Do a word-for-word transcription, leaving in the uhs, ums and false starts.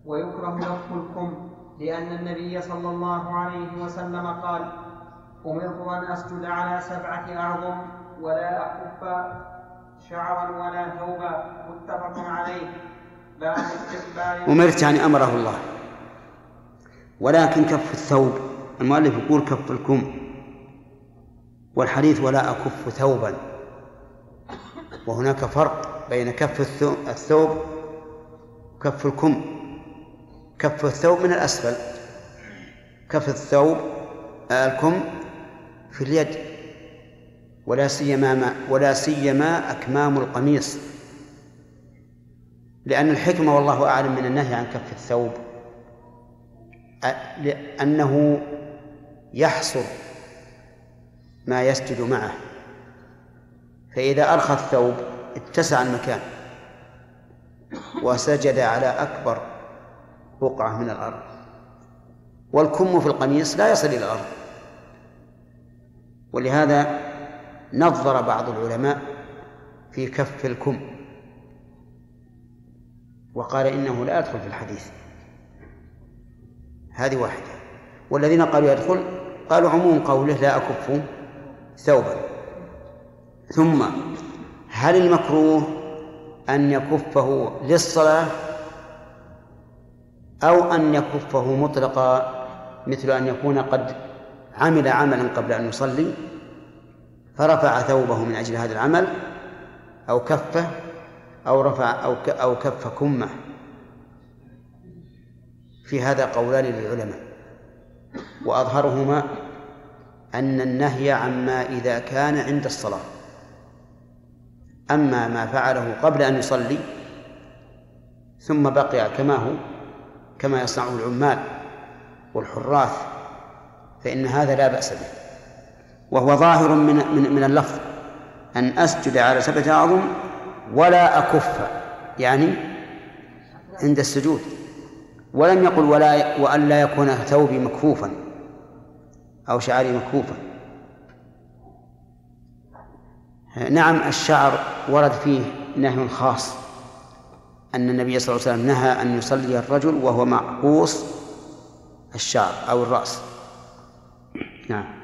ويكره لف الكم لأن النبي صلى الله عليه وسلم قال: أمرت أن أسجد على سبعة أعظم ولا أكف شعرا ولا ثوبا. متفق عليه. باب استقبال. أمرت يعني أمره الله، ولكن كف الثوب المؤلف يقول كف الكم، والحديث ولا أكف ثوبا، وهناك فرق بين كف الثوب وكف الكم. كف الثوب من الأسفل، كف الثوب الكم في اليد، ولا سيما ولا سيما أكمام القميص، لأن الحكمة والله أعلم من النهي عن كف الثوب لأنه يحصر ما يسجد معه، فإذا أرخى الثوب اتسع المكان وسجد على أكبر بقعة من الأرض. والكم في القميص لا يصل إلى الأرض، ولهذا نظر بعض العلماء في كف الكم وقال إنه لا يدخل في الحديث. هذه واحدة. والذين قالوا يدخل قالوا عموم قوله لا أكف ثوبا. ثم هل المكروه أن يكفه للصلاة أو أن يكفه مطلقا، مثل أن يكون قد عمل عملا قبل أن يصلي فرفع ثوبه من أجل هذا العمل، أو كفه أو رفع أو كف كمه؟ في هذا قولان للعلماء، وأظهرهما أن النهي عما إذا كان عند الصلاة. أما ما فعله قبل أن يصلي ثم بقي كما هو كما يصنعه العمال والحراث فإن هذا لا بأس به، وهو ظاهر من من, من اللفظ أن أسجد على سبعة أعظم ولا أكف، يعني عند السجود، ولم يقل ولا وأن لا يكون ثوبي مكفوفا أو شعري مكفوفا. نعم الشعر ورد فيه نهي خاص، أن النبي صلى الله عليه وسلم نهى أن يصلي الرجل وهو معقوص الشعر أو الرأس. نعم.